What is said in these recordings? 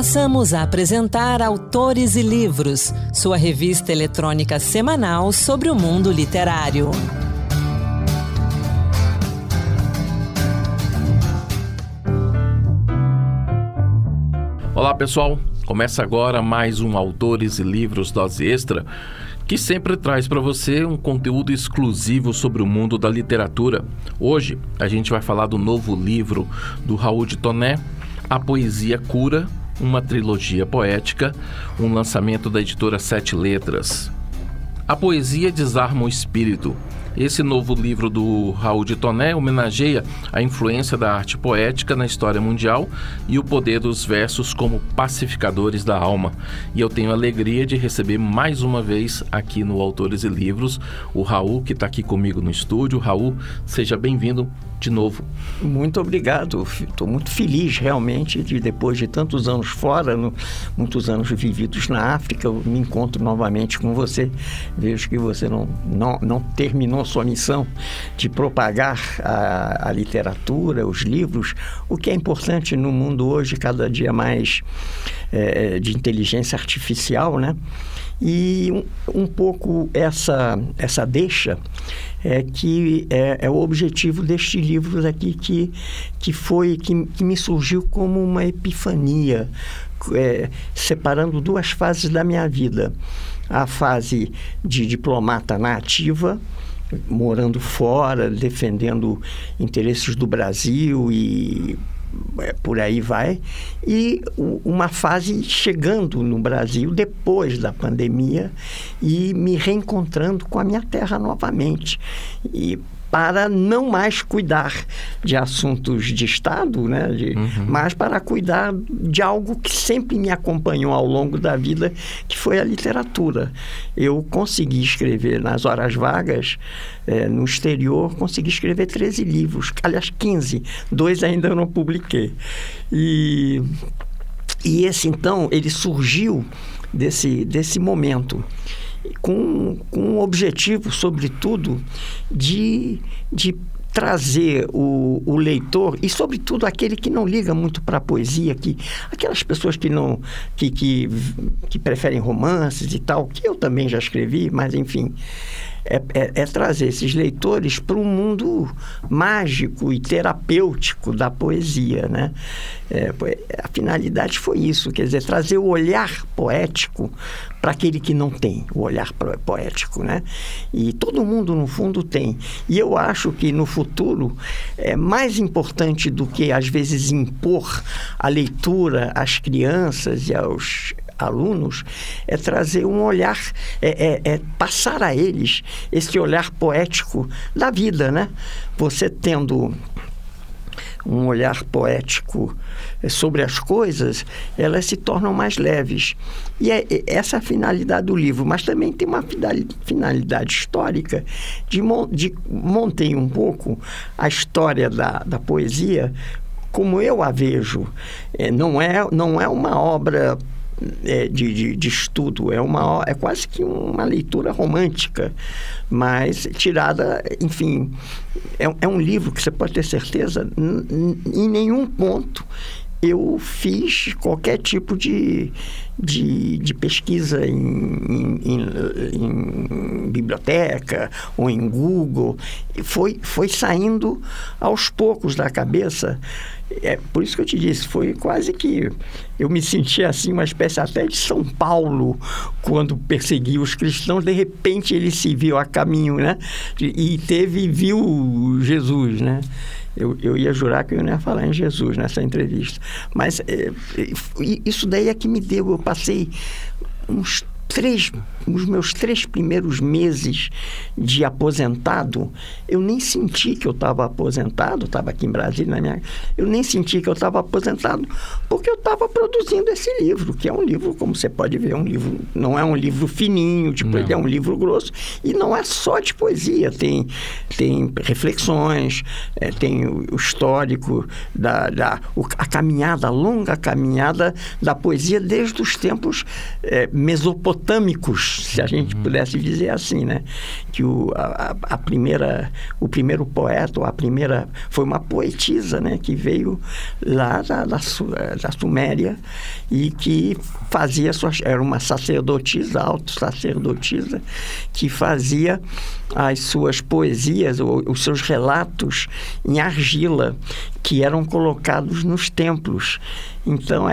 Passamos a apresentar Autores e Livros, sua revista eletrônica semanal sobre o mundo literário. Olá pessoal, começa agora mais um Autores e Livros Dose Extra, que sempre traz para você um conteúdo exclusivo sobre o mundo da literatura. Hoje a gente vai falar do novo livro do Raul de Toné, A Poesia Cura, uma trilogia poética, um lançamento da editora Sete Letras. A poesia desarma o espírito. Esse novo livro do Raul de Toné homenageia a influência da arte poética na história mundial e o poder dos versos como pacificadores da alma. E eu tenho a alegria de receber mais uma vez aqui no Autores e Livros o Raul, que está aqui comigo no estúdio. Raul, seja bem-vindo de novo. Muito obrigado. Estou muito feliz realmente de, depois de tantos anos fora, muitos anos vividos na África, eu me encontro novamente com você. Vejo que você não terminou sua missão de propagar a literatura, os livros, o que é importante no mundo hoje, cada dia mais de inteligência artificial, né? E um pouco essa deixa que é o objetivo deste livro aqui, que me surgiu como uma epifania, separando duas fases da minha vida. A fase de diplomata na ativa, morando fora, defendendo interesses do Brasil e por aí vai, e uma fase chegando no Brasil depois da pandemia e me reencontrando com a minha terra novamente, e para não mais cuidar de assuntos de Estado, né? Mas para cuidar de algo que sempre me acompanhou ao longo da vida, que foi a literatura. Eu consegui escrever nas horas vagas, no exterior, consegui escrever 13 livros, aliás 15, 2 ainda eu não publiquei. E esse, então, ele surgiu desse momento, com um objetivo, sobretudo, de trazer o leitor, e sobretudo aquele que não liga muito para a poesia, aquelas pessoas que preferem romances e tal, que eu também já escrevi, mas enfim, é trazer esses leitores para um mundo mágico e terapêutico da poesia, né? A finalidade foi isso, quer dizer, trazer o olhar poético para aquele que não tem o olhar poético, né? E todo mundo, no fundo, tem. E eu acho que, no futuro, é mais importante do que, às vezes, impor a leitura às crianças e aos alunos, é trazer um olhar, passar a eles esse olhar poético da vida, né? Você tendo um olhar poético sobre as coisas, elas se tornam mais leves. E essa é a finalidade do livro, mas também tem uma finalidade histórica montei um pouco a história da poesia como eu a vejo. Não é uma obra de estudo, é quase que uma leitura romântica, mas tirada, enfim, é um livro que você pode ter certeza, em nenhum ponto eu fiz qualquer tipo de pesquisa em biblioteca ou em Google. Foi saindo aos poucos da cabeça. Por isso que eu te disse, foi quase que eu me senti assim, uma espécie até de São Paulo, quando perseguia os cristãos. De repente ele se viu a caminho, né? E viu Jesus, né? Eu ia jurar que eu não ia falar em Jesus nessa entrevista. Mas isso daí é que me deu. Eu passei os meus 3 primeiros meses de aposentado, eu nem senti que eu estava aposentado, estava aqui em Brasília, eu nem senti que eu estava aposentado, porque eu estava produzindo esse livro, que é um livro, como você pode ver, não é um livro fininho, ele é um livro grosso, e não é só de poesia, tem reflexões, tem o histórico, a longa caminhada da poesia desde os tempos mesopotâmicos, mesopotâmicos, se a gente pudesse dizer assim, né? Que o primeiro poeta, ou a primeira, foi uma poetisa, né? Que veio lá da Suméria e que fazia era uma sacerdotisa, auto-sacerdotisa, que fazia as suas poesias, ou os seus relatos em argila, que eram colocados nos templos. Então,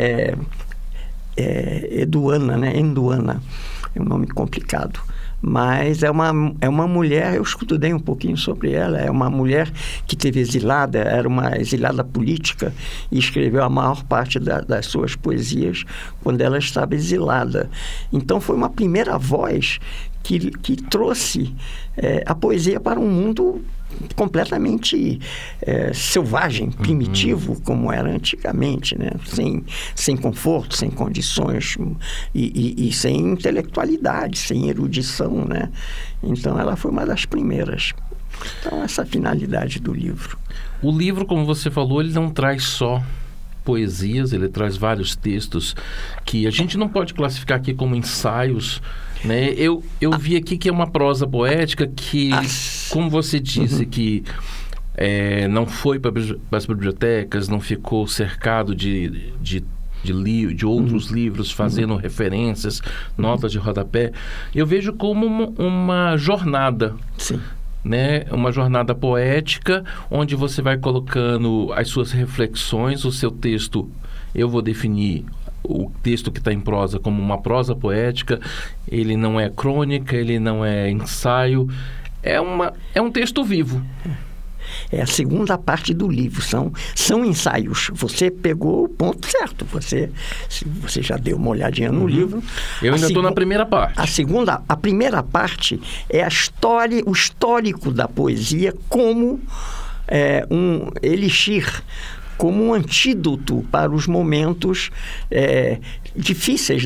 Eduana, né? Enduana, é um nome complicado. Mas é uma mulher, eu estudei um pouquinho sobre ela, é uma mulher que teve exilada, era uma exilada política e escreveu a maior parte das suas poesias quando ela estava exilada. Então foi uma primeira voz que trouxe a poesia para um mundo completamente selvagem, primitivo, como era antigamente, né? Sem conforto, sem condições e sem intelectualidade, sem erudição, né? Então ela foi uma das primeiras. Então essa é a finalidade do livro. O livro, como você falou, ele não traz só poesias, ele traz vários textos que a gente não pode classificar aqui como ensaios, né? Eu vi aqui que é uma prosa poética que, como você disse, que não foi para as bibliotecas, não ficou cercado de outros livros fazendo referências, notas de rodapé. Eu vejo como uma jornada. Sim. Né? Uma jornada poética onde você vai colocando as suas reflexões, o seu texto. Eu vou definir o texto que está em prosa como uma prosa poética. Ele não é crônica, ele não é ensaio, é um texto vivo. É a segunda parte do livro, são ensaios. Você pegou o ponto certo, você já deu uma olhadinha no livro. Eu ainda estou na primeira parte. A primeira parte é a história, o histórico da poesia como um elixir, como um antídoto para os momentos difíceis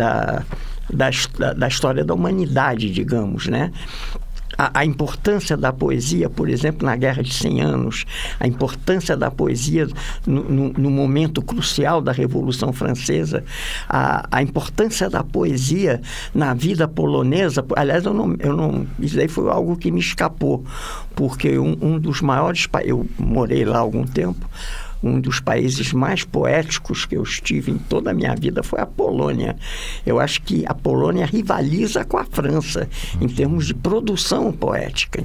da história da humanidade, digamos, né? A importância da poesia, por exemplo, na Guerra de 100 Anos, a importância da poesia no momento crucial da Revolução Francesa, a importância da poesia na vida polonesa. Aliás, isso daí foi algo que me escapou, porque um dos maiores... Eu morei lá há algum tempo. Um dos países mais poéticos que eu estive em toda a minha vida foi a Polônia. Eu acho que a Polônia rivaliza com a França em termos de produção poética,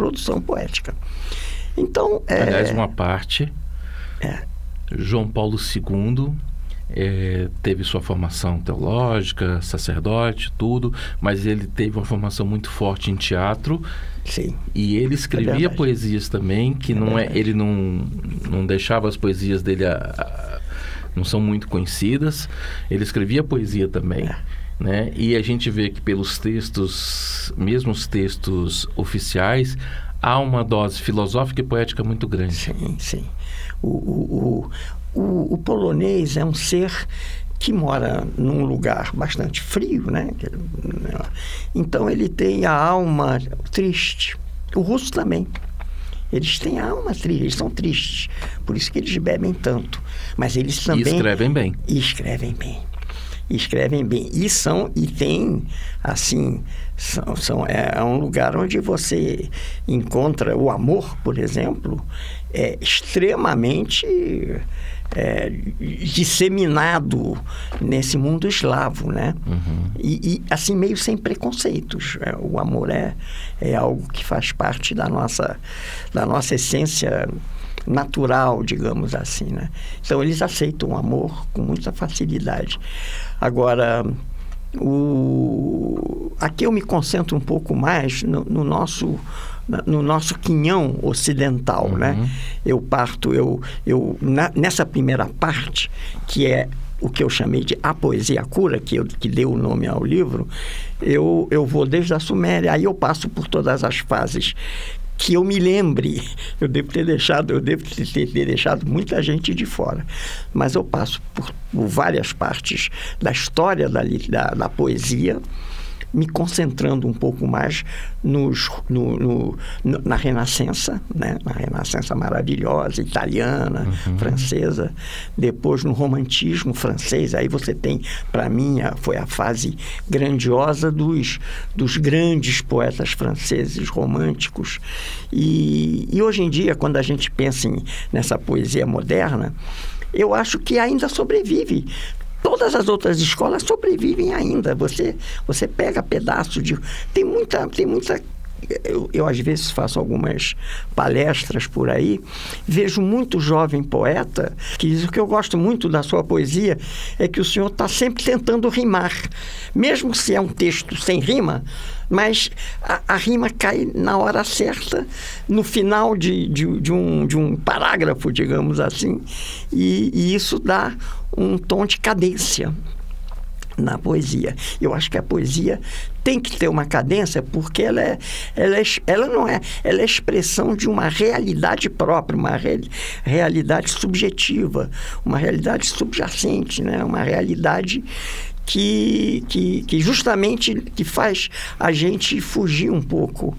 Então, aliás, uma parte, João Paulo II teve sua formação teológica, sacerdote, tudo, mas ele teve uma formação muito forte em teatro. Sim. E ele escrevia poesias também, que ele não deixava as poesias dele, não são muito conhecidas. Ele escrevia poesia também, né? E a gente vê que pelos textos, mesmo os textos oficiais, há uma dose filosófica e poética muito grande. Sim, sim. O polonês é um ser que mora num lugar bastante frio, né? Então ele tem a alma triste. O russo também. Eles têm a alma triste, eles são tristes. Por isso que eles bebem tanto. Mas eles também... E escrevem bem. E tem, assim, é um lugar onde você encontra o amor, por exemplo, extremamente disseminado nesse mundo eslavo, né? E assim, meio sem preconceitos. O amor é algo que faz parte da nossa essência natural, digamos assim, né? Então eles aceitam o amor com muita facilidade. Agora, aqui eu me concentro um pouco mais no nosso quinhão ocidental, né? Nessa primeira parte, que é o que eu chamei de A Poesia Cura, que deu o nome ao livro, eu vou desde a Suméria, aí eu passo por todas as fases que eu me lembre. Eu devo ter deixado muita gente de fora, mas eu passo por várias partes da história da poesia, me concentrando um pouco mais na Renascença, né? Na Renascença maravilhosa, italiana, francesa, depois no romantismo francês. Aí você tem, para mim, foi a fase grandiosa dos grandes poetas franceses românticos. E hoje em dia, quando a gente pensa nessa poesia moderna, eu acho que ainda sobrevive. Todas as outras escolas sobrevivem ainda. Você pega pedaço de... Tem muita... Eu às vezes faço algumas palestras por aí, vejo muito jovem poeta que diz: o que eu gosto muito da sua poesia é que o senhor está sempre tentando rimar, mesmo se é um texto sem rima, mas a rima cai na hora certa, no final de um parágrafo, digamos assim, e isso dá um tom de cadência na poesia. Eu acho que a poesia tem que ter uma cadência, porque ela é expressão de uma realidade própria, uma realidade subjetiva, uma realidade subjacente, né? Uma realidade que justamente que faz a gente fugir um pouco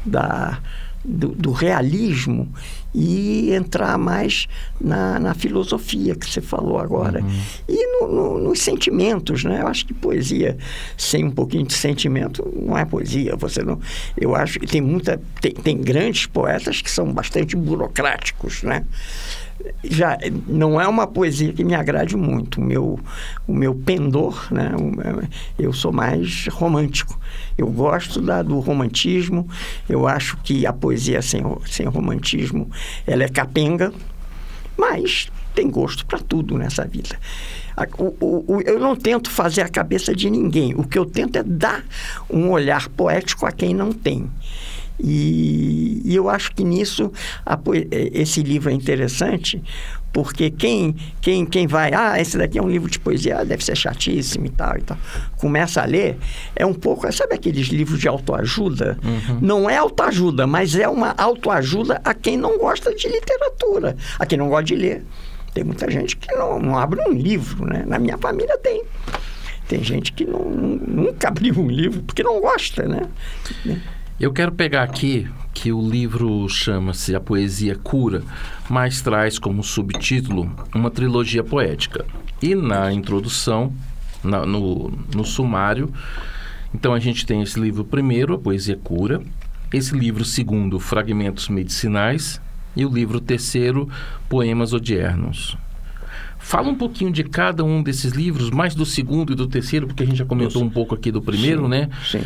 do realismo e entrar mais na filosofia que você falou agora. E nos sentimentos, né? Eu acho que poesia sem um pouquinho de sentimento não é poesia. Eu acho que tem grandes poetas que são bastante burocráticos, né? Já não é uma poesia que me agrade muito. O meu pendor, né? Eu sou mais romântico. Eu gosto do romantismo. Eu acho que a poesia sem romantismo, ela é capenga, mas tem gosto para tudo nessa vida. Eu não tento fazer a cabeça de ninguém. O que eu tento é dar um olhar poético a quem não tem. E eu acho que nisso esse livro é interessante, porque quem vai, esse daqui é um livro de poesia, deve ser chatíssimo e tal, começa a ler, é um pouco, sabe aqueles livros de autoajuda? Não é autoajuda, mas é uma autoajuda a quem não gosta de literatura, a quem não gosta de ler. Tem muita gente que não abre um livro, né? Na minha família tem gente que nunca abriu um livro porque não gosta, né? Eu quero pegar aqui que o livro chama-se A Poesia Cura, mas traz como subtítulo uma trilogia poética. E na introdução, no sumário, então a gente tem esse livro primeiro, A Poesia Cura, esse livro segundo, Fragmentos Medicinais, e o livro terceiro, Poemas Odiernos. Fala um pouquinho de cada um desses livros, mais do segundo e do terceiro, porque a gente já comentou um pouco aqui do primeiro, né? Sim.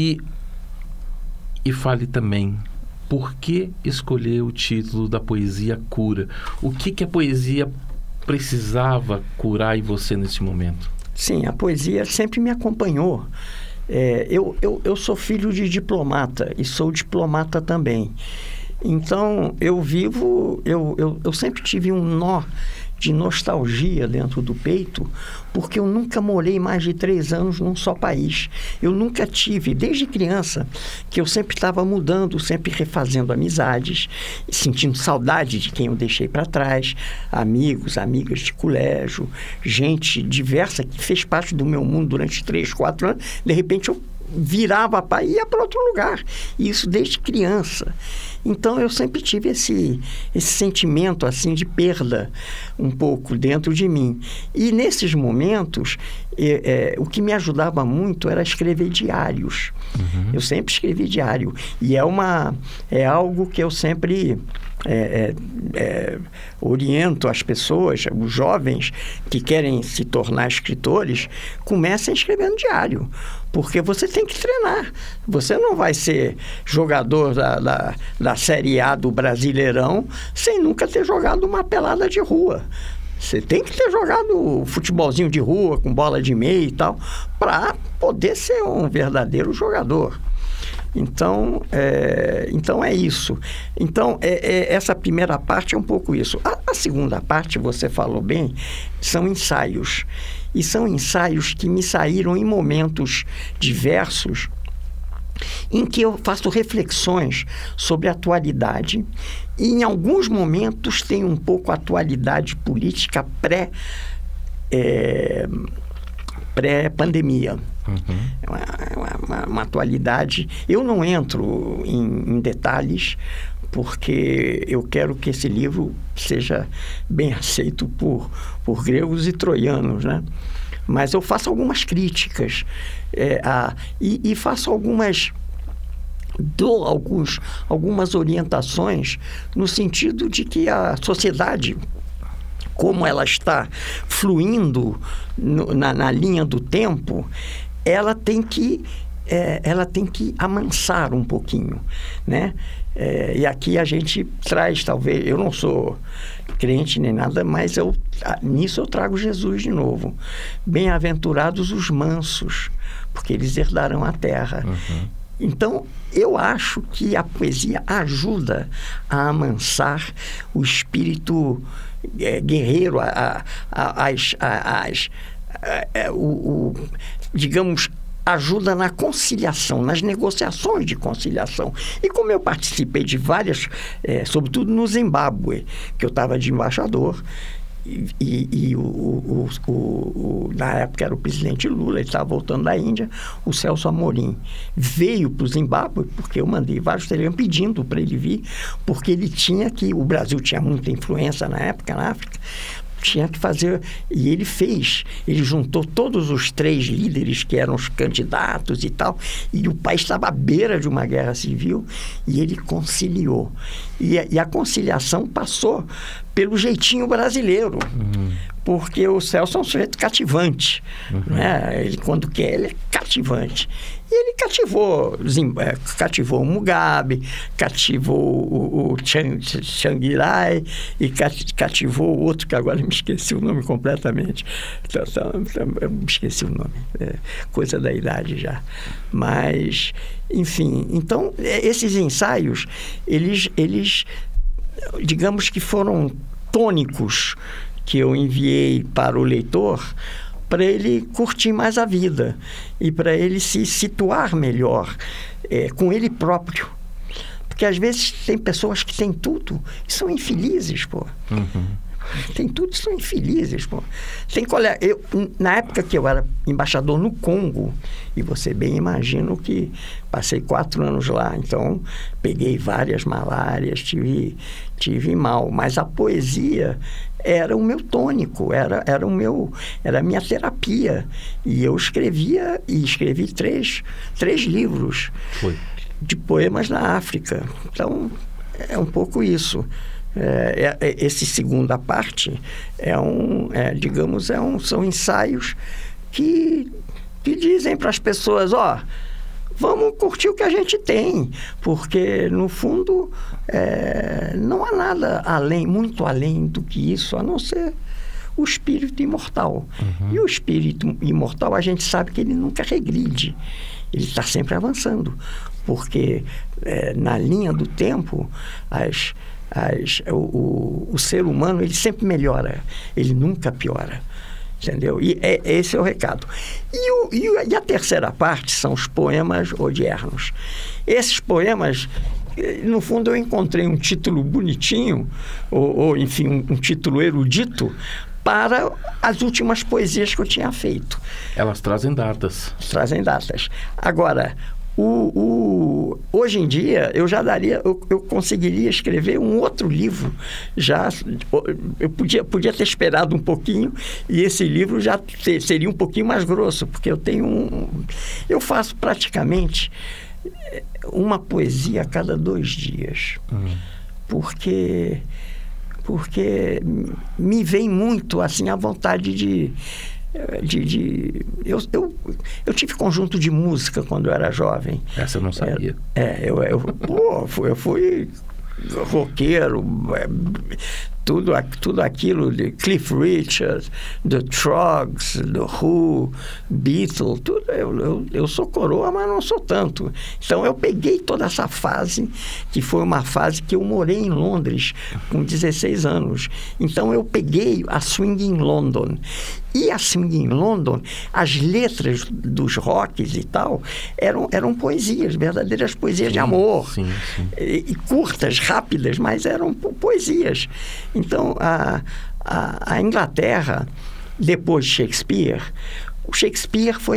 E fale também, por que escolher o título da Poesia Cura? O que a poesia precisava curar em você nesse momento? Sim, a poesia sempre me acompanhou. Eu sou filho de diplomata e sou diplomata também. Então, eu sempre tive um nó de nostalgia dentro do peito, porque eu nunca morei mais de 3 anos num só país. Eu nunca tive, desde criança, que eu sempre estava mudando, sempre refazendo amizades, sentindo saudade de quem eu deixei para trás, amigos, amigas de colégio, gente diversa que fez parte do meu mundo durante 3, 4 anos. De repente, eu virava para ir para outro lugar. E isso desde criança. Então, eu sempre tive esse sentimento assim de perda um pouco dentro de mim. E nesses momentos, o que me ajudava muito era escrever diários. Eu sempre escrevi diário. E é algo que eu sempre oriento as pessoas, os jovens que querem se tornar escritores, comecem escrevendo diário. Porque você tem que treinar. Você não vai ser jogador da Série A do Brasileirão sem nunca ter jogado uma pelada de rua. Você tem que ter jogado futebolzinho de rua, com bola de meia e tal, para poder ser um verdadeiro jogador. Então é isso. Então, essa primeira parte é um pouco isso. A segunda parte, você falou bem, são ensaios. E são ensaios que me saíram em momentos diversos, em que eu faço reflexões sobre a atualidade. E em alguns momentos tem um pouco a atualidade política pré-pandemia. Uma atualidade. Eu não entro em detalhes, porque eu quero que esse livro seja bem aceito por gregos e troianos, né? Mas eu faço algumas críticas e faço dou algumas orientações no sentido de que a sociedade, como ela está fluindo na linha do tempo, ela tem que amansar um pouquinho, né? E aqui a gente traz, talvez, eu não sou crente nem nada, mas nisso eu trago Jesus de novo. Bem-aventurados os mansos, porque eles herdarão a terra. Então, eu acho que a poesia ajuda a amansar o espírito guerreiro, digamos, ajuda na conciliação, nas negociações de conciliação. E como eu participei de várias, sobretudo no Zimbábue, que eu estava de embaixador, na época era o presidente Lula, ele estava voltando da Índia, o Celso Amorim veio para o Zimbábue, porque eu mandei vários telegramas pedindo para ele vir, porque o Brasil tinha muita influência na época na África, tinha que fazer, e ele fez. Ele juntou todos os 3 líderes que eram os candidatos e tal, e o país estava à beira de uma guerra civil, e ele conciliou. E a conciliação passou pelo jeitinho brasileiro, porque o Celso é um sujeito cativante, né? Ele, quando quer, ele é cativante. E ele cativou o Mugabe, cativou o Tsvangirai e cativou o outro, que agora me esqueci o nome completamente. Eu me esqueci o nome, coisa da idade já. Mas, enfim, então, esses ensaios, eles digamos que foram tônicos que eu enviei para o leitor, para ele curtir mais a vida e para ele se situar melhor com ele próprio. Porque às vezes tem pessoas que têm tudo e são infelizes, pô. Tem tudo e são infelizes, pô. Na época que eu era embaixador no Congo, e você bem imagina que passei 4 anos lá, então peguei várias malárias, tive mal, mas a poesia era o meu tônico, era a minha terapia. E eu escrevi 3 livros de poemas na África. Então, é um pouco isso. Essa segunda parte são ensaios que dizem para as pessoas, vamos curtir o que a gente tem, porque no fundo não há nada muito além do que isso, a não ser o espírito imortal. E o espírito imortal, a gente sabe que ele nunca regride, ele está sempre avançando, porque na linha do tempo o ser humano, ele sempre melhora, ele nunca piora, entendeu? E esse é o recado. E a terceira parte são os poemas odiernos. Esses poemas, no fundo, eu encontrei um título bonitinho, ou enfim, um título erudito, para as últimas poesias que eu tinha feito. Elas trazem datas. Agora, hoje em dia, eu conseguiria escrever um outro livro. Eu podia ter esperado um pouquinho, e esse livro já seria um pouquinho mais grosso, porque eu faço praticamente uma poesia a cada 2 dias. Porque me vem muito assim a vontade de eu tive conjunto de música quando eu era jovem. Essa eu não sabia. Eu fui roqueiro, tudo aquilo de Cliff Richard, The Troggs, The Who, Beatles, tudo. Eu sou coroa, mas não sou tanto. Então eu peguei toda essa fase, que foi uma fase que eu morei em Londres com 16 anos. Então eu peguei a Swing in London. E a Swing in London, as letras dos rocks e tal, eram poesias, verdadeiras poesias de amor. Sim. E curtas, rápidas, mas eram poesias. Então, a Inglaterra, depois de Shakespeare, O Shakespeare foi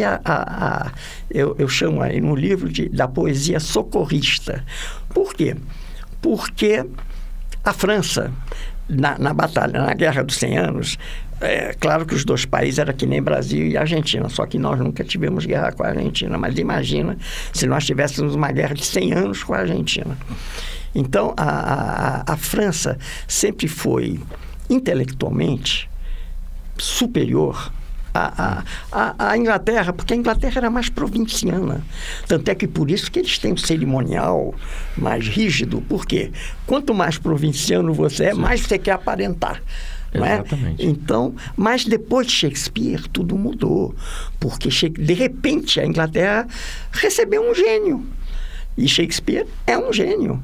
eu chamo aí no livro da poesia socorrista. Por quê? Porque a França, na batalha, na Guerra dos 100 Anos, claro que os dois países eram que nem Brasil e Argentina, só que nós nunca tivemos guerra com a Argentina, mas imagina se nós tivéssemos uma guerra de 100 anos com a Argentina. Então, a França sempre foi intelectualmente superior à Inglaterra, porque a Inglaterra era mais provinciana. Tanto é que por isso que eles têm um cerimonial mais rígido, porque quanto mais provinciano você é, mais você quer aparentar. Não é? Exatamente. Então, mas depois de Shakespeare, tudo mudou, porque de repente a Inglaterra recebeu um gênio. E Shakespeare é um gênio.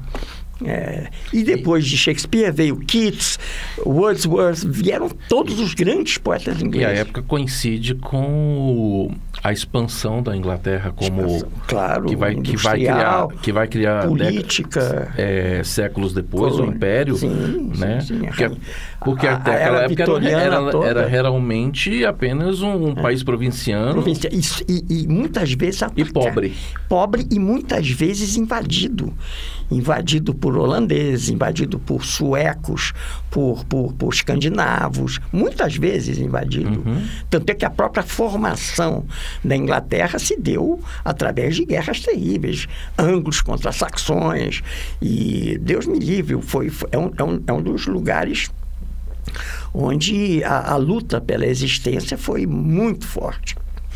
E depois de Shakespeare veio Keats, Wordsworth, vieram todos os grandes poetas ingleses. E a época coincide com a expansão da Inglaterra como claro, que vai criar política, séculos depois o Império, né? Sim. Porque até aquela época era realmente apenas um país provinciano. E muitas vezes pobre e muitas vezes invadido por holandeses, invadido por suecos, por escandinavos, muitas vezes invadido. Tanto é que a própria formação da Inglaterra se deu através de guerras terríveis, anglos contra saxões, e Deus me livre, é um dos lugares onde a luta pela existência foi muito forte.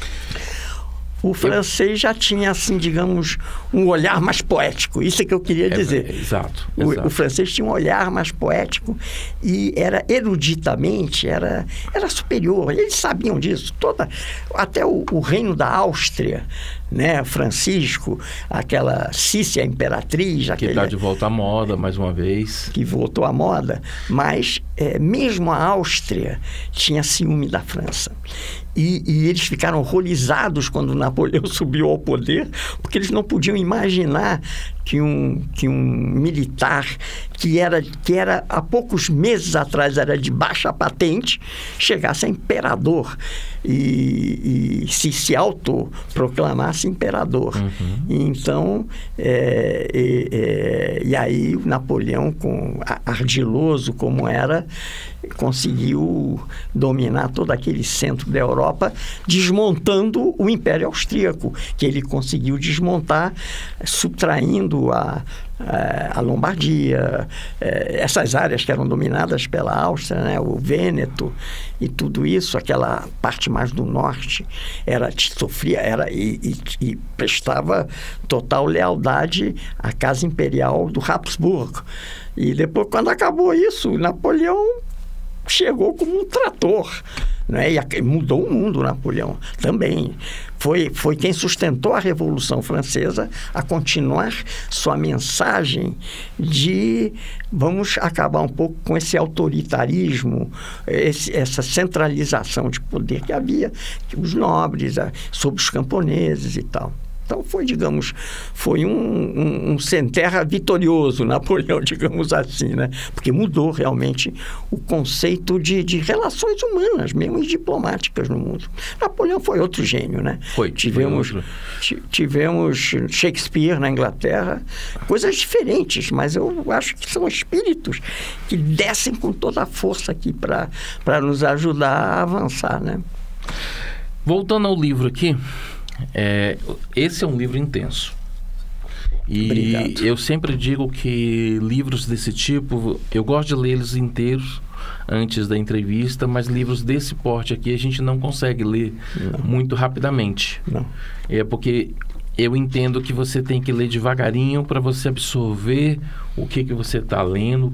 O francês já tinha, assim, digamos, um olhar mais poético. Isso é que eu queria dizer. Exato. O francês tinha um olhar mais poético e era eruditamente, era superior. Eles sabiam disso. Até o reino da Áustria, né? Francisco, aquela Cícia Imperatriz... Que está de volta à moda, mais uma vez. Que voltou à moda. Mas mesmo a Áustria tinha ciúme da França. E eles ficaram horrorizados quando Napoleão subiu ao poder, porque eles não podiam imaginar que um militar que era há poucos meses atrás era de baixa patente, chegasse a imperador e se autoproclamasse imperador. Então, e aí Napoleão, ardiloso como era, conseguiu dominar todo aquele centro da Europa, desmontando o Império Austríaco, que ele conseguiu desmontar, subtraindo a Lombardia, essas áreas que eram dominadas pela Áustria, né? O Vêneto e tudo isso, aquela parte mais do norte, sofria e prestava total lealdade à casa imperial do Habsburgo. E depois, quando acabou isso, Napoleão chegou como um trator, né? E mudou o mundo, Napoleão, também. Foi quem sustentou a Revolução Francesa a continuar sua mensagem de vamos acabar um pouco com esse autoritarismo, essa centralização de poder que havia, os nobres, sobre os camponeses e tal. Então, foi um sem terra vitorioso, Napoleão, digamos assim, né? Porque mudou realmente o conceito de relações humanas, mesmo diplomáticas no mundo. Napoleão foi outro gênio, né? Tivemos Shakespeare na Inglaterra, coisas diferentes, mas eu acho que são espíritos que descem com toda a força aqui para nos ajudar a avançar, né? Voltando ao livro aqui, esse é um livro intenso. E Obrigado. Eu sempre digo que livros desse tipo, eu gosto de lê-los inteiros antes da entrevista, mas livros desse porte aqui a gente não consegue ler muito rapidamente. Não. Porque eu entendo que você tem que ler devagarinho para você absorver o que você está lendo, o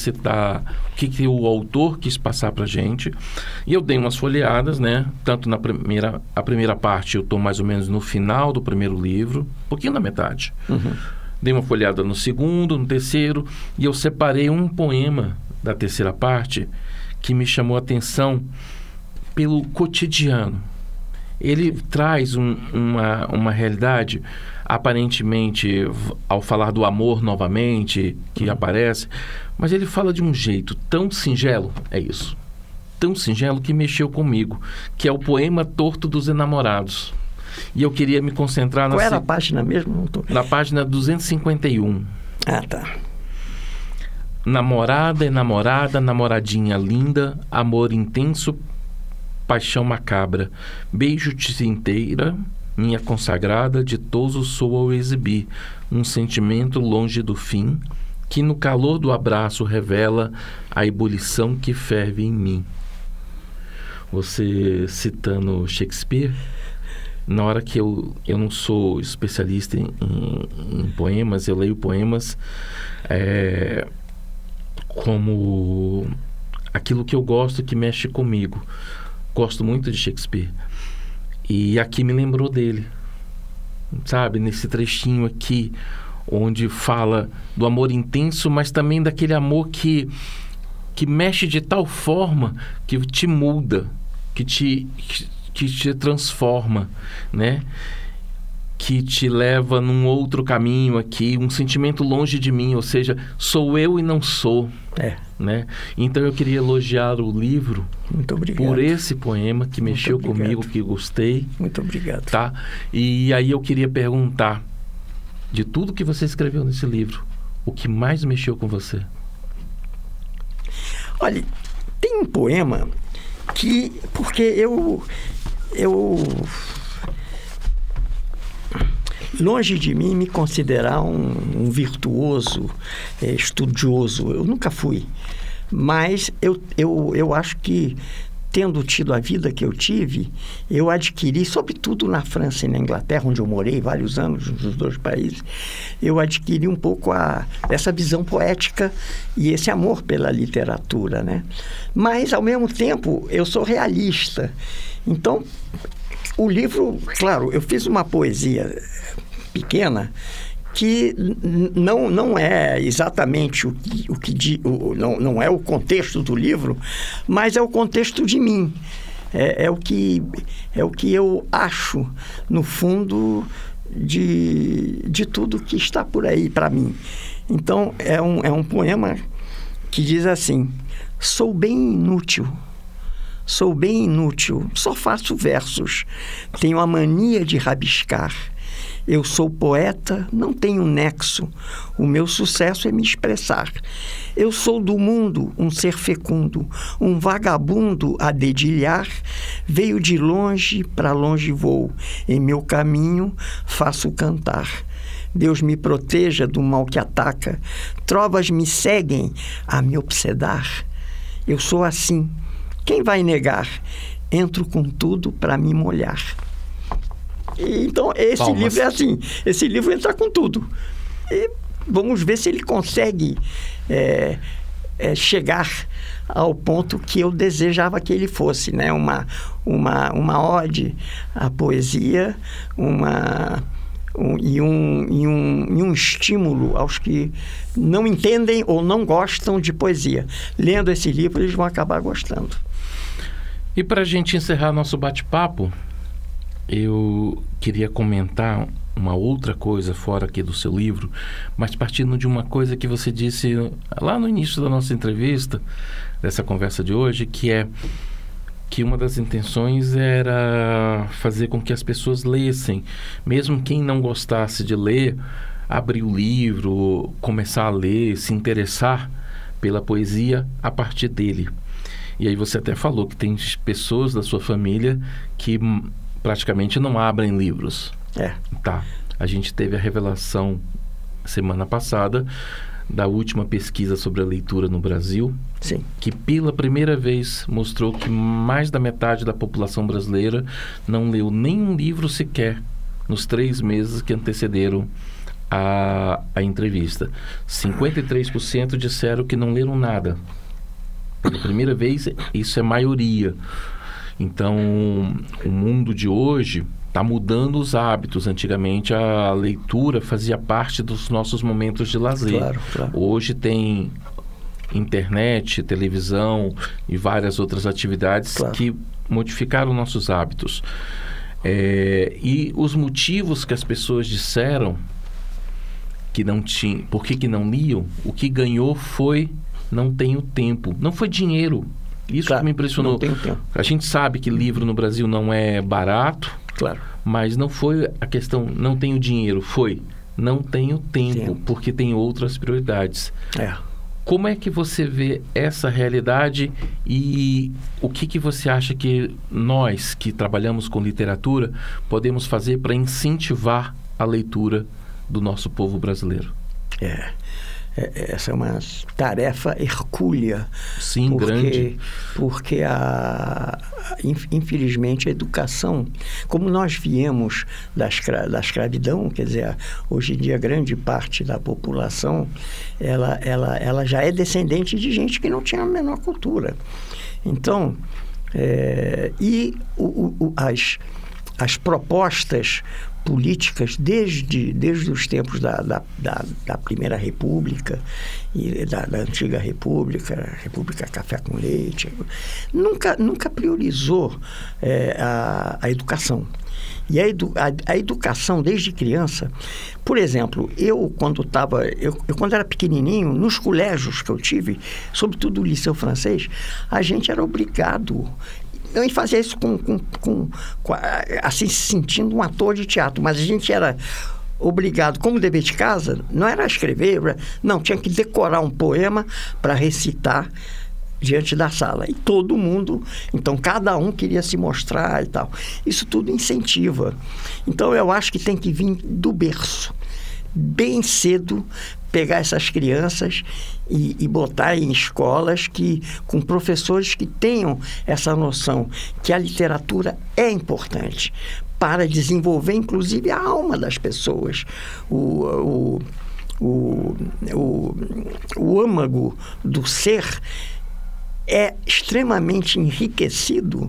que o autor quis passar para a gente. E eu dei umas folheadas, né? Tanto a primeira parte eu estou mais ou menos no final do primeiro livro, um pouquinho na metade. Dei uma folheada no segundo, no terceiro, e eu separei um poema da terceira parte que me chamou a atenção pelo cotidiano. Ele traz uma realidade, aparentemente, ao falar do amor novamente, que aparece, mas ele fala de um jeito tão singelo, é isso, tão singelo que mexeu comigo, que é o poema Torto dos Enamorados. E eu queria me concentrar Qual era a página mesmo? Na página 251. Ah, tá. Namorada, enamorada, namoradinha linda, amor intenso, paixão macabra, beijo-te inteira, minha consagrada, ditoso sou ao exibir, um sentimento longe do fim, que no calor do abraço revela a ebulição que ferve em mim. Você citando Shakespeare, na hora que eu não sou especialista em poemas, eu leio poemas como aquilo que eu gosto, que mexe comigo. Gosto muito de Shakespeare. E aqui me lembrou dele, sabe? Nesse trechinho aqui, onde fala do amor intenso, mas também daquele amor que mexe de tal forma que te muda, que te transforma, né? Que te leva num outro caminho aqui, um sentimento longe de mim, ou seja, sou eu e não sou. Né? Então eu queria elogiar o livro. Muito obrigado. Por esse poema que mexeu comigo, que gostei. Muito obrigado. Tá? E aí eu queria perguntar, de tudo que você escreveu nesse livro, o que mais mexeu com você? Olha, tem um poema que... Porque eu longe de mim me considerar um virtuoso, estudioso. Eu nunca fui. Mas eu acho que, tendo tido a vida que eu tive, eu adquiri, sobretudo na França e na Inglaterra, onde eu morei vários anos, nos dois países, eu adquiri um pouco essa visão poética e esse amor pela literatura, né? Mas, ao mesmo tempo, eu sou realista. Então, o livro, claro, eu fiz uma poesia pequena que não é exatamente não é o contexto do livro, mas é o contexto de mim. É o que eu acho, no fundo, de tudo que está por aí para mim. Então, é um poema que diz assim: sou bem inútil, só faço versos, tenho a mania de rabiscar. Eu sou poeta, não tenho nexo, o meu sucesso é me expressar. Eu sou do mundo um ser fecundo, um vagabundo a dedilhar. Veio de longe, para longe vou, em meu caminho faço cantar. Deus me proteja do mal que ataca, trovas me seguem a me obsedar. Eu sou assim, quem vai negar? Entro com tudo para me molhar. Então, esse livro é assim. Esse livro entra com tudo. E vamos ver se ele consegue chegar ao ponto que eu desejava que ele fosse, né? Uma ode à poesia, e um estímulo aos que não entendem ou não gostam de poesia. Lendo esse livro, eles vão acabar gostando. E para a gente encerrar nosso bate-papo, eu queria comentar uma outra coisa fora aqui do seu livro, mas partindo de uma coisa que você disse lá no início da nossa entrevista, dessa conversa de hoje, que é que uma das intenções era fazer com que as pessoas lessem, mesmo quem não gostasse de ler, abrir o livro, começar a ler, se interessar pela poesia a partir dele. E aí você até falou que tem pessoas da sua família que praticamente não abrem livros. Tá. A gente teve a revelação semana passada da última pesquisa sobre a leitura no Brasil. Sim. Que pela primeira vez mostrou que mais da metade da população brasileira não leu nenhum livro sequer nos 3 meses que antecederam a entrevista. 53% disseram que não leram nada. Pela primeira vez, isso é maioria. Então, o mundo de hoje está mudando os hábitos. Antigamente, a leitura fazia parte dos nossos momentos de lazer. Claro. Hoje tem internet, televisão e várias outras atividades que modificaram nossos hábitos. E os motivos que as pessoas disseram que não tinham, por que não liam, o que ganhou foi não tenho tempo. Não foi dinheiro. Isso claro, que me impressionou. Não tenho tempo. A gente sabe que livro no Brasil não é barato, Claro. mas não foi a questão, não tenho dinheiro, foi não tenho tempo, porque tem outras prioridades. Como é que você vê essa realidade e o que você acha que nós, que trabalhamos com literatura, podemos fazer para incentivar a leitura do nosso povo brasileiro? Essa é uma tarefa hercúlea. Sim, grande. Porque, infelizmente, a educação, como nós viemos da escravidão, quer dizer, hoje em dia grande parte da população, ela já é descendente de gente que não tinha a menor cultura. Então, as propostas políticas desde os tempos da Primeira República e da Antiga República, República Café com Leite, nunca priorizou a educação. E a educação desde criança, por exemplo, eu quando era pequenininho, nos colégios que eu tive, sobretudo o Liceu Francês, a gente era obrigado e fazia isso assim, se sentindo um ator de teatro, mas a gente era obrigado, como dever de casa, não era escrever, não, tinha que decorar um poema para recitar diante da sala. E todo mundo, então cada um queria se mostrar e tal. Isso tudo incentiva. Então eu acho que tem que vir do berço, bem cedo, pegar essas crianças e botar em escolas com professores que tenham essa noção que a literatura é importante para desenvolver, inclusive, a alma das pessoas. O âmago do ser é extremamente enriquecido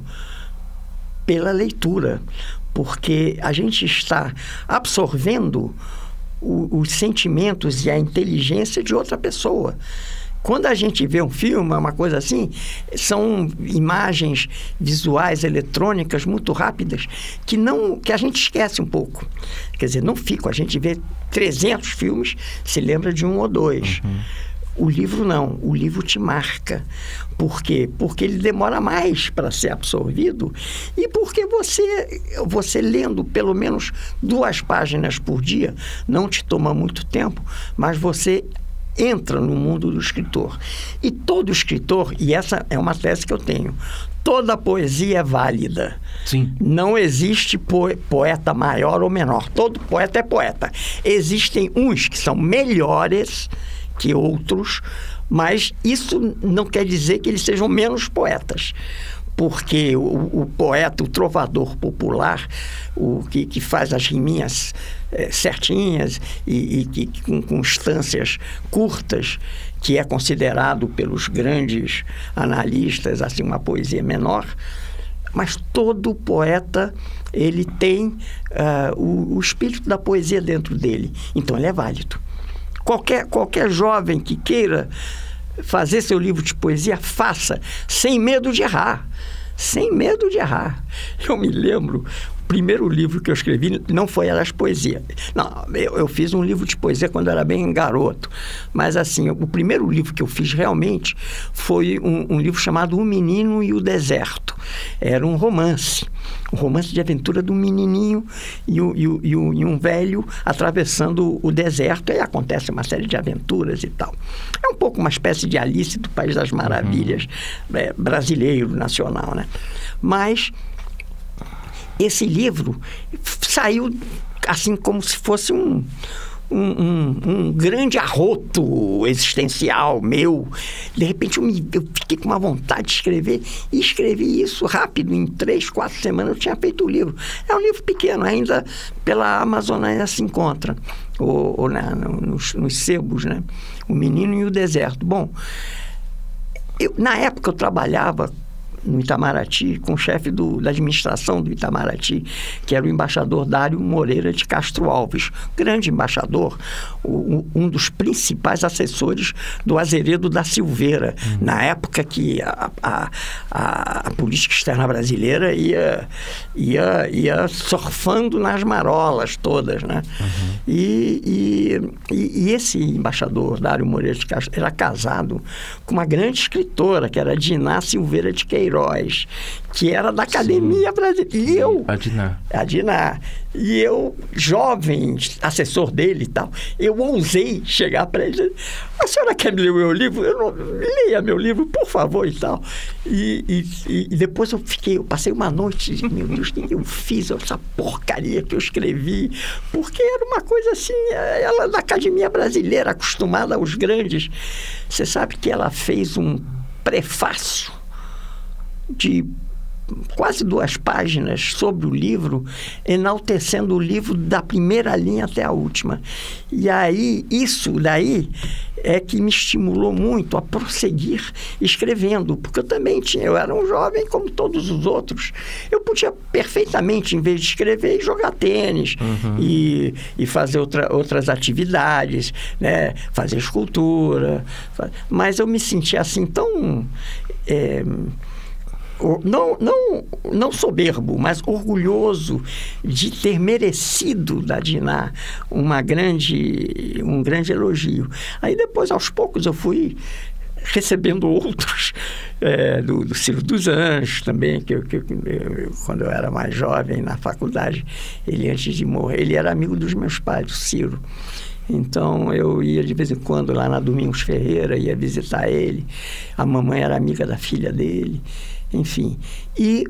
pela leitura, porque a gente está absorvendo os sentimentos e a inteligência de outra pessoa. Quando a gente vê um filme, uma coisa assim, são imagens visuais, eletrônicas muito rápidas que a gente esquece um pouco. Quer dizer, não fica. A gente vê 300 filmes, se lembra de um ou dois. O livro não. O livro te marca. Por quê? Porque ele demora mais para ser absorvido e porque você lendo pelo menos 2 páginas por dia, não te toma muito tempo, mas você entra no mundo do escritor. E todo escritor, e essa é uma tese que eu tenho, toda poesia é válida. Sim. Não existe poeta maior ou menor. Todo poeta é poeta. Existem uns que são melhores que outros, mas isso não quer dizer que eles sejam menos poetas. Porque o poeta, o trovador popular, o que faz as riminhas certinhas e com instâncias curtas, que é considerado pelos grandes analistas assim, uma poesia menor, mas todo poeta ele tem o espírito da poesia dentro dele. Então ele é válido. Qualquer jovem que queira fazer seu livro de poesia, faça, sem medo de errar. Sem medo de errar. Eu me lembro, o primeiro livro que eu escrevi não foi Eras Poesia. Não, eu fiz um livro de poesia quando era bem garoto. Mas, assim, o primeiro livro que eu fiz realmente foi um livro chamado O Menino e o Deserto. Era um romance de aventura de um menininho e um velho atravessando o deserto, e acontece uma série de aventuras e tal. É um pouco uma espécie de Alice do País das Maravilhas, brasileiro, nacional, né? Mas esse livro saiu assim como se fosse um grande arroto existencial meu. De repente eu fiquei com uma vontade de escrever e escrevi isso rápido. Em 3, 4 semanas eu tinha feito o livro. É um livro pequeno, ainda pela Amazon ainda se encontra ou nos sebos, né? O Menino e o Deserto. Bom, na época eu trabalhava no Itamaraty com o chefe da administração do Itamaraty, que era o embaixador Dário Moreira de Castro Alves, grande embaixador, um dos principais assessores do Azeredo da Silveira, na época que a política externa brasileira ia surfando nas marolas todas, né? E esse embaixador, Dário Moreira de Castro, era casado com uma grande escritora, que era Diná Silveira de Queiroz, que era da Academia Brasileira. E eu... A Diná. E eu, jovem, assessor dele e tal, eu ousei chegar para ele e dizer: a senhora quer ler o meu livro? Leia meu livro, por favor, e tal. E depois eu passei uma noite, meu Deus, o que eu fiz? Essa porcaria que eu escrevi. Porque era uma coisa assim, ela da Academia Brasileira, acostumada aos grandes. Você sabe que ela fez um prefácio de quase 2 páginas sobre o livro, enaltecendo o livro da primeira linha até a última. E aí, isso daí é que me estimulou muito a prosseguir escrevendo, porque eu era um jovem como todos os outros. Eu podia perfeitamente, em vez de escrever, jogar tênis e fazer outras atividades, né? Fazer escultura. Mas eu me sentia assim tão... Não soberbo, mas orgulhoso de ter merecido da Diná um grande elogio. Aí depois, aos poucos, eu fui recebendo outros, do Ciro dos Anjos também, que quando eu era mais jovem na faculdade, ele, antes de morrer, ele era amigo dos meus pais, o Ciro. Então, eu ia de vez em quando lá na Domingos Ferreira, ia visitar ele. A mamãe era amiga da filha dele. Enfim. E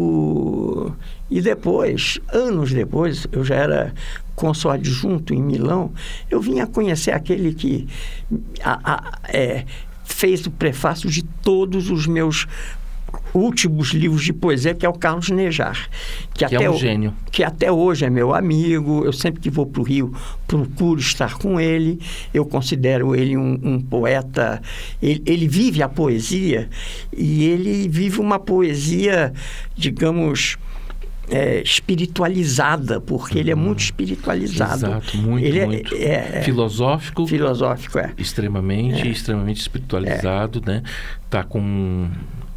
depois, anos depois, eu já era cônsul adjunto em Milão, eu vim a conhecer aquele que fez o prefácio de todos os meus últimos livros de poesia, que é o Carlos Nejar, que é um gênio, que até hoje é meu amigo. Eu sempre que vou para o Rio procuro estar com ele. Eu considero ele um poeta. Ele vive a poesia, e ele vive uma poesia, digamos, espiritualizada, porque ele é muito espiritualizado. Exato, muito. Filosófico, extremamente espiritualizado, né? Tá com...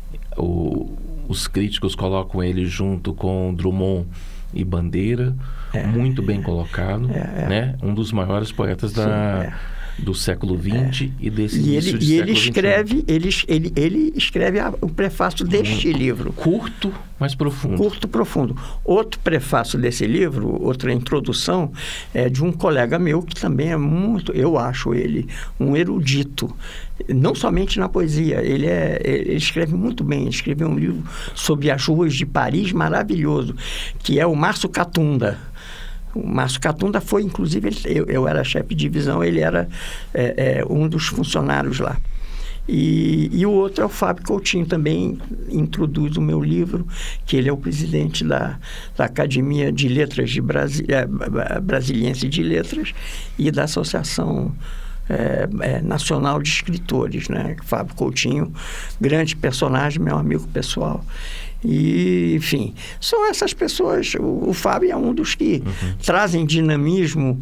Os críticos colocam ele junto com Drummond e Bandeira, muito bem colocado, né? Um dos maiores poetas do século XX e desse início de século XXI. Ele escreve o prefácio deste livro. Curto, mas profundo. Curto, profundo. Outro prefácio desse livro, outra introdução, é de um colega meu que também é muito, eu acho ele um erudito, não somente na poesia. Ele escreve muito bem. Ele escreveu um livro sobre as ruas de Paris maravilhoso, que é o Márcio Catunda. O Márcio Catunda foi, inclusive, eu era chefe de divisão, ele era um dos funcionários lá. E o outro é o Fábio Coutinho, também introduz o meu livro, que ele é o presidente da Academia de Letras de Brasiliense de Letras e da Associação Nacional de Escritores, né? Fábio Coutinho, grande personagem, meu amigo pessoal. E, enfim, são essas pessoas. O Fábio é um dos que trazem dinamismo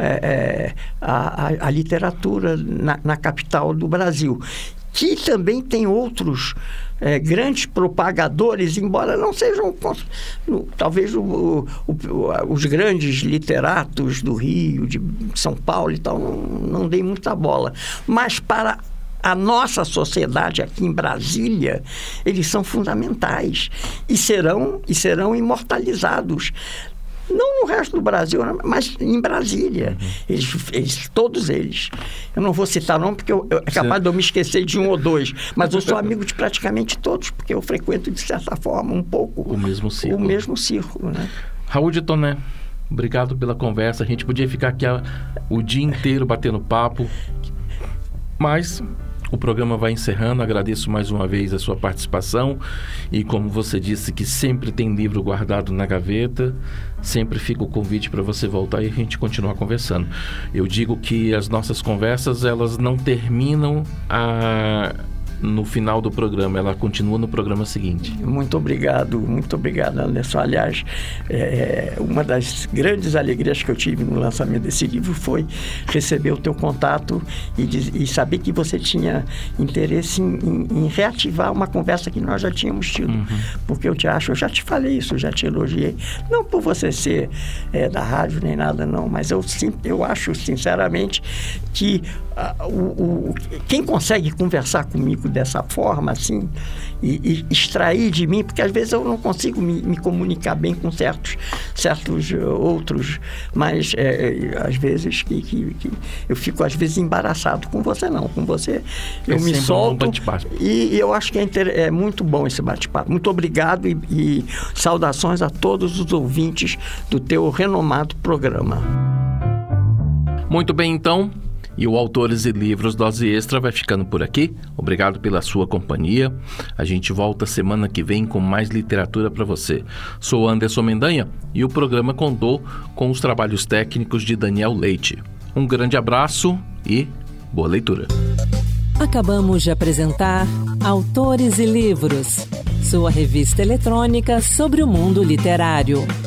à literatura na capital do Brasil, que também tem outros grandes propagadores, embora não sejam talvez os grandes literatos do Rio, de São Paulo e tal, não deem muita bola, mas para a nossa sociedade aqui em Brasília, eles são fundamentais e serão imortalizados. Não no resto do Brasil, mas em Brasília. Todos eles. Eu não vou citar nome, porque é capaz de eu me esquecer de um ou dois, mas eu sou amigo de praticamente todos, porque eu frequento, de certa forma, um pouco o mesmo círculo, né? Raul de Toné, obrigado pela conversa. A gente podia ficar aqui o dia inteiro batendo papo, mas o programa vai encerrando. Agradeço mais uma vez a sua participação, e como você disse que sempre tem livro guardado na gaveta, sempre fica o convite para você voltar e a gente continuar conversando. Eu digo que as nossas conversas, elas não terminam no final do programa, ela continua no programa seguinte. Muito obrigado, Anderson. Aliás, uma das grandes alegrias que eu tive no lançamento desse livro foi receber o teu contato e saber que você tinha interesse em reativar uma conversa que nós já tínhamos tido. Porque eu já te falei isso, eu já te elogiei. Não por você ser da rádio nem nada, não, mas eu acho sinceramente que quem consegue conversar comigo dessa forma, assim, e extrair de mim, porque às vezes eu não consigo me comunicar bem com certos outros, mas às vezes que eu fico às vezes embaraçado. Com você não, com você eu me solto e eu acho que é muito bom esse bate-papo. Muito obrigado e saudações a todos os ouvintes do teu renomado programa. Muito bem, então. E o Autores e Livros Dose Extra vai ficando por aqui. Obrigado pela sua companhia. A gente volta semana que vem com mais literatura para você. Sou Anderson Mendanha e o programa contou com os trabalhos técnicos de Daniel Leite. Um grande abraço e boa leitura. Acabamos de apresentar Autores e Livros, sua revista eletrônica sobre o mundo literário.